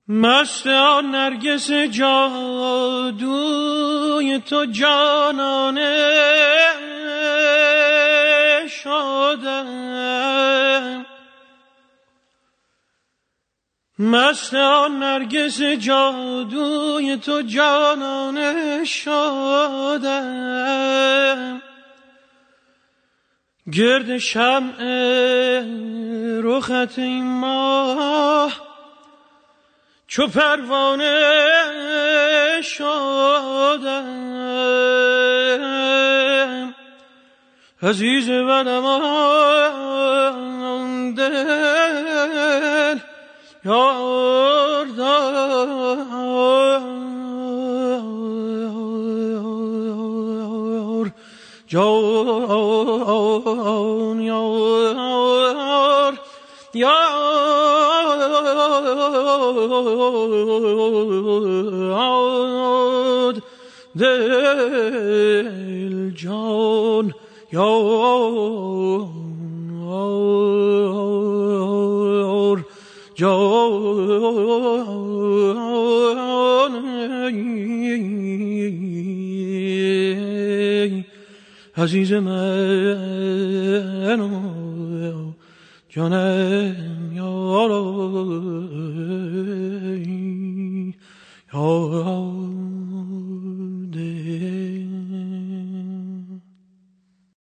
مست آن نرگس جادوی تو جانانه شدم، مست آن نرگس جادوی تو جانانه شدم. گرد شمع رخت این ماه چو پروانه شدم. عزیز منم آن دل یار دار جان یار یار دل جان یار جان عزیز من جانم یار